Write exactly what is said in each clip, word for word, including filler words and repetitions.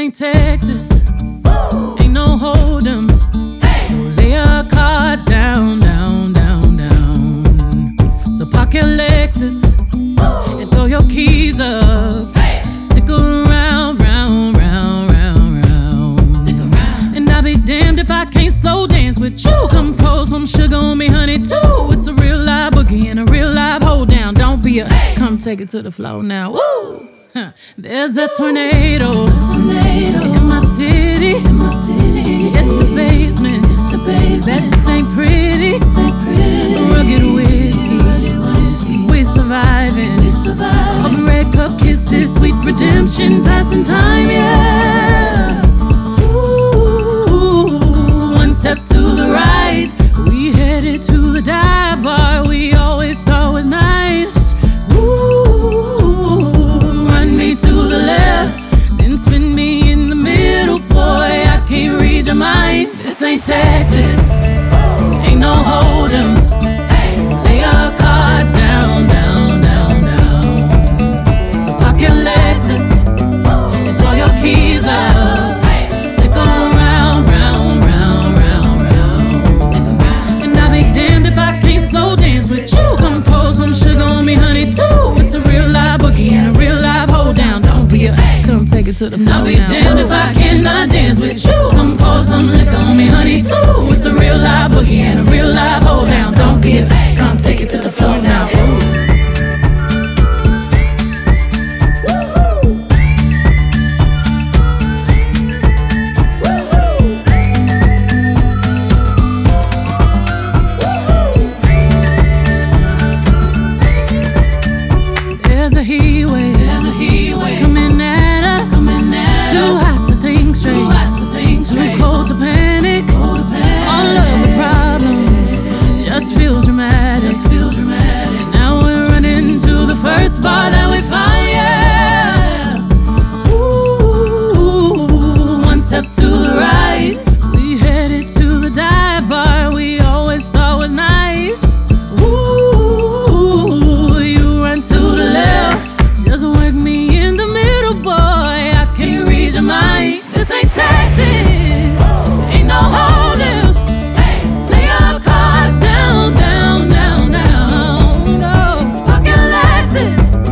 ain't Texas, ain't no hold'em. So lay your cards down, down, down, down. So park your Lexus and throw your keys up. Stick around, round, round, round, round. Stick around. And I'll be damned if I can't slow dance with you. Come pour some sugar on me, honey, too. It's a real live boogie and a real live hold down. Don't be a come take it to the floor now. Woo! Huh. There's a tornado, There's a tornado in my city, in my city. In the basement, the basement. That ain't pretty, ain't pretty. Rugged whiskey, rugged whiskey. We surviving, we surviving. All the red cup kisses, sweet redemption, passing time, yeah. Ooh, one step to the right, we headed to the dive bar we always thought was nice. To the left, then spin me in the middle, boy, I can't read your mind. This ain't Texas, ain't no hold'em. So lay your cards down, down, down, down. So park your Lexus and throw your keys up. Stick around, round, round, round, round. And I'll be damned if I can't slow dance with you. Come pour some sugar on me, honey, too. It's a real live boogie and a real live hold down. Come take it to the floor. I'll be now. Damned if I cannot dance with you. Come pour some liquor on me, honey, too. It's a real live boogie and a real live hold down. Don't be a come take it to the floor now. Ooh. Bar that we find, yeah. Ooh, one step to the right, we headed to the dive bar we always thought was nice. Ooh, you run to the left, just work me in the middle, boy, I can't read your mind. This ain't Texas, ain't no hold'em. Lay your cards down, down, down, down. No, park your Lexus.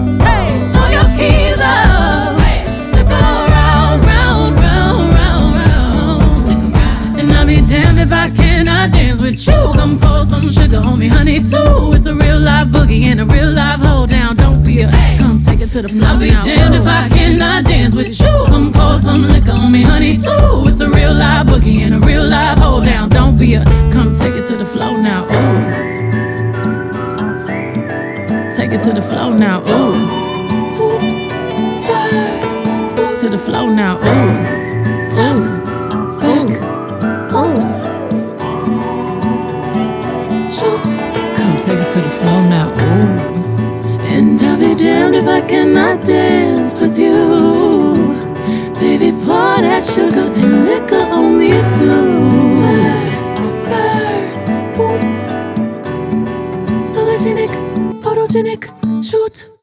Damned if I cannot dance with you. Come pour some sugar on me, honey, too. It's a real live boogie and a real live hold down. Don't be a come take it to the floor. I'll be damned if I cannot dance with you. Come pour some liquor on me, honey, too. It's a real live boogie and a real live hold down. Don't be a come take it to the floor now. Ooh, take it to the floor now. Ooh, hoops, spurs, to the floor now. Ooh, top, back. Shoot, come take it to the floor now. Ooh. And I'll be damned if I cannot dance with you. Baby, pour that sugar and liquor on me too. Spurs, spurs, boots, sologenic, photogenic, shoot.